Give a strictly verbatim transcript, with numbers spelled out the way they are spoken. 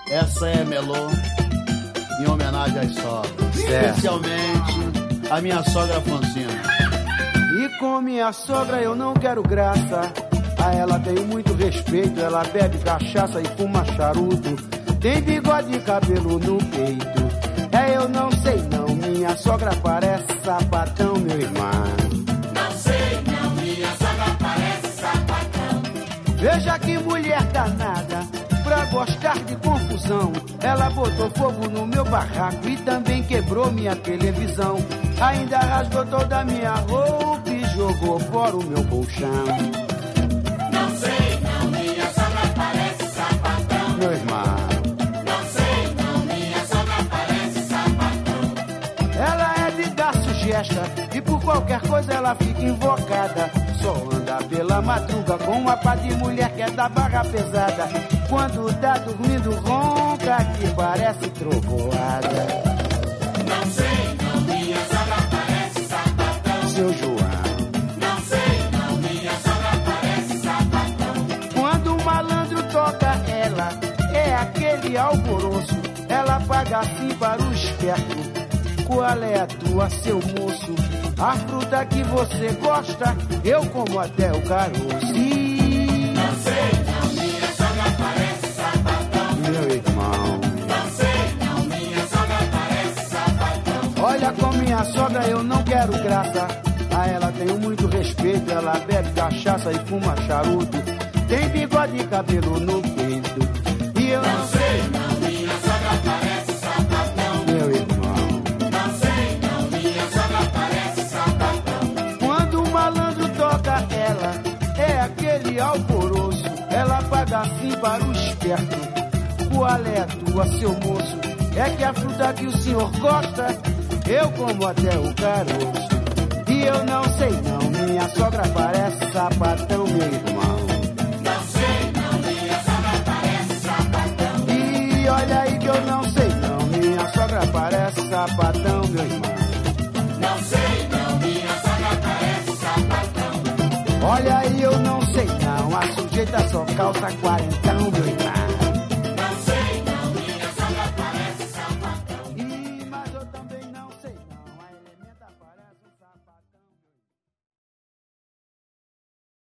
Essa é Melô, em homenagem às sogras, certo. Especialmente a minha sogra Francina. E com minha sogra eu não quero graça, a ela tenho muito respeito, ela bebe cachaça e fuma charuto, tem bigode e cabelo no peito. É, eu não sei não, minha sogra parece sapatão, meu irmão. Não sei não, minha sogra parece sapatão. Veja que mulher danada, pra gostar de confusão. Ela botou fogo no meu barraco e também quebrou minha televisão. Ainda rasgou toda a minha roupa e jogou fora o meu colchão. Não sei não, minha sogra parece sapatão. Meu irmão. Não sei não, minha sogra parece sapatão. Ela é de dar sugesta e por qualquer coisa ela fica invocada. Só anda pela madruga com uma pá de mulher que é da barra pesada. Quando tá dormindo ronca que parece trovoada. Não sei não, minha sogra parece sapatão. Seu João. Não sei não, minha sogra parece sapatão. Quando o malandro toca ela, é aquele alvoroço. Ela paga assim para o esperto. Qual é a tua, seu moço? A fruta que você gosta, eu como até o caroço. Não sei não, minha sogra parece sapatão. Meu irmão. Não sei não, minha sogra parece sapatão. Olha, com minha sogra eu não quero graça, a ela tenho muito respeito. Ela bebe cachaça e fuma charuto, tem bigode e cabelo no peito. E eu Não não sei não, minha sogra parece sapatão. meu irmão. Não sei não, minha sogra parece sapatão. Quando o malandro toca ela, é aquele alvoroço. Ela paga assim para o esperto. Qual é a tua, seu moço? É que a fruta que o senhor gosta, eu como até o caroço. E eu não sei não, minha sogra parece sapatão, meu irmão. Não sei não, minha sogra parece sapatão. E olha aí que eu não sei não, minha sogra parece sapatão, meu irmão. Não sei não, minha sogra parece sapatão. Olha aí, eu não sei não, a sujeita só calça quarenta